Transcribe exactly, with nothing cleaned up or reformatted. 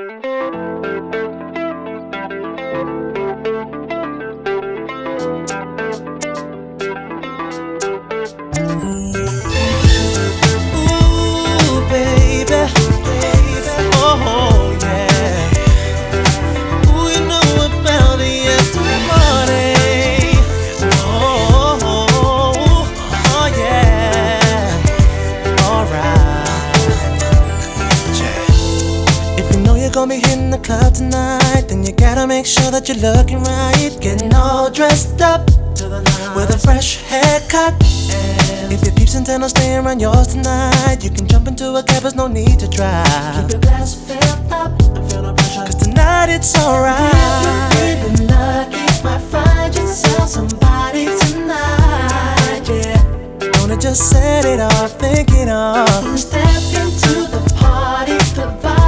Gonna be hitting the club tonight, then you gotta make sure that you're looking right. Getting all dressed up with a fresh haircut. And if your peeps intend on staying around yours tonight, you can jump into a cab, there's no need to drive. Keep your glass filled up, I feel no pressure, 'cause tonight it's alright.